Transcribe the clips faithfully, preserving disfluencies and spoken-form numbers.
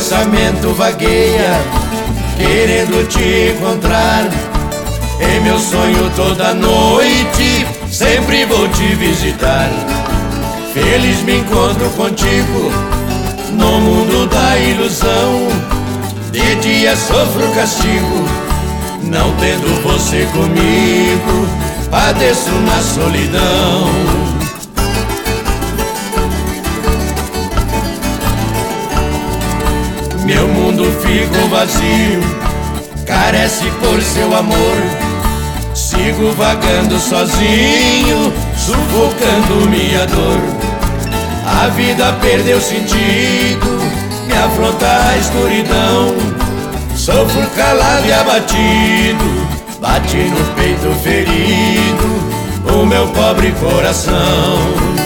pensamento vagueia, querendo te encontrar. Em meu sonho toda noite, sempre vou te visitar. Feliz me encontro contigo, no mundo da ilusão. De dia sofro castigo, não tendo você comigo, padeço na solidão. Meu mundo ficou vazio, carece por seu amor. Sigo vagando sozinho, sufocando minha dor. A vida perdeu sentido, me afronta a escuridão. Sofro calado e abatido, bate no peito ferido o meu pobre coração.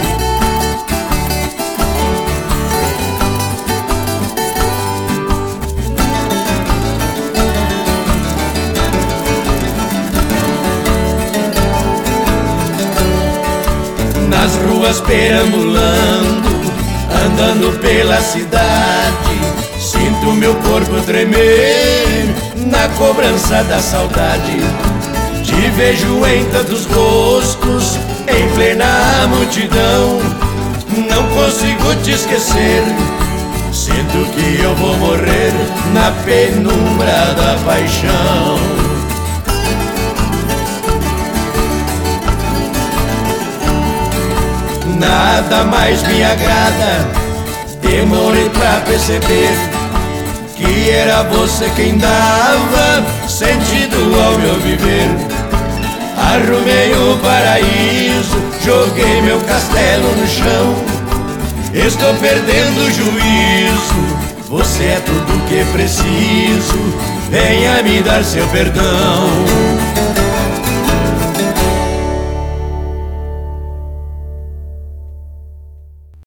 Nas ruas perambulando, andando pela cidade, sinto meu corpo tremer na cobrança da saudade. Te vejo em tantos rostos, em plena multidão. Não consigo te esquecer, sinto que eu vou morrer na penumbra da paixão. Nada mais me agrada, demorei pra perceber que era você quem dava sentido ao meu viver. Arrumei o paraíso, joguei meu castelo no chão. Estou perdendo o juízo, você é tudo que preciso, venha me dar seu perdão.